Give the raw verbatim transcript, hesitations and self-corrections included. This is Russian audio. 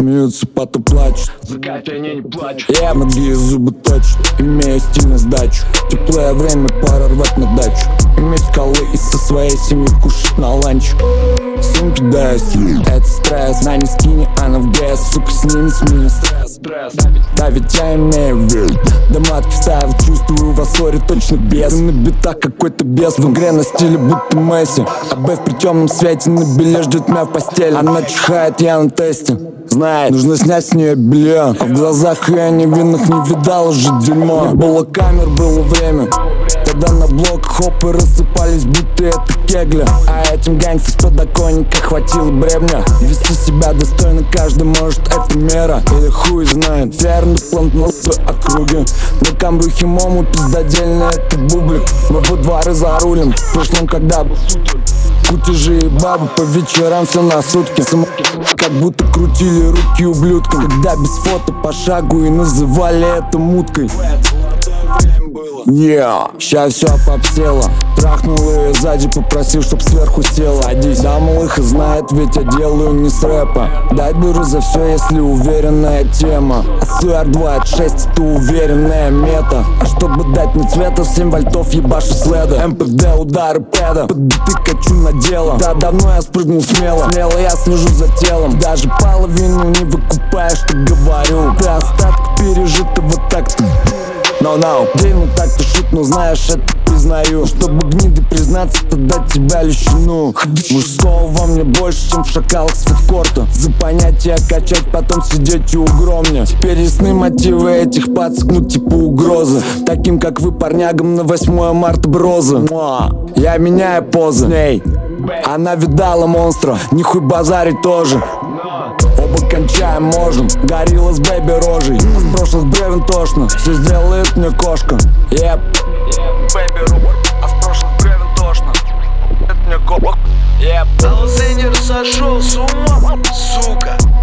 смеются, потом плачут. За Катей они не плачут. Я ноги и зубы точат, имею стиль на сдачу. Теплое время, пора рвать на дачу. Иметь колы и со своей семьей кушать на ланч. Сумки дают, это стресс. На не скине, она в ГС, сука, с ними смени стресс. Да ведь я имею вид. Да матки вставил, чувствую в ссоре точно без. На битах какой-то бес, в игре на стиле будто Месси. А Б в притемном свете на беле ждет меня в постели. Она чихает, я на тесте. Знает, нужно снять с нее белье. А в глазах я невинных не видал уже дерьмо. Не было камер, было время. Тогда на блок хопы рассыпались, будто это кегля. А этим гангстер с подоконника хватило бремня. Вести себя достойно каждый может, это мера. Или хуй знает, верный план на округе. На камбрюхе мому пиздодельно, это бублик. Мы во дворы за рулем, в прошлом когда бы кутежи и бабы по вечерам все на сутки. Как будто крутили руки ублюдкам, когда без фото по шагу и называли это муткой. Yeah. Ща все попсело. Трахнул ее сзади, попросил, чтоб сверху села. Садись, да малыха знает, ведь я делаю не с рэпа. Дай беру за все, если уверенная тема. А эс эр двадцать шесть это уверенная мета. А чтобы дать мне цвета, в семь вольтов ебашу следа. эм пэ дэ удары пэда, под биты качу на дело. Да давно я спрыгнул смело, смело я слежу за телом. Даже половину не выкупаешь, что говорю. Ты остаток пережитого так-то. No, no, длинно так-то шут, но знаешь, это признаю. Чтобы гниды признаться, тогда тебя лещину. Мужского во мне больше, чем в шакалах с фудкорта. За понятие качать, потом сидеть и угромня. Теперь ясны мотивы этих пацак, ну типа угрозы. Таким, как вы, парнягам на восьмое марта брозы. Я меняю позы с ней. Она видала монстра, нихуй базарить тоже. Оба кончаем можем, горилла с бэби рожей. С прошлых бревен тошно, все сделает мне кошка. Еп, бэби рожей, а с прошлых бревен тошно. Это мне кошка. Еп. Алзейнер сошел с ума, сука.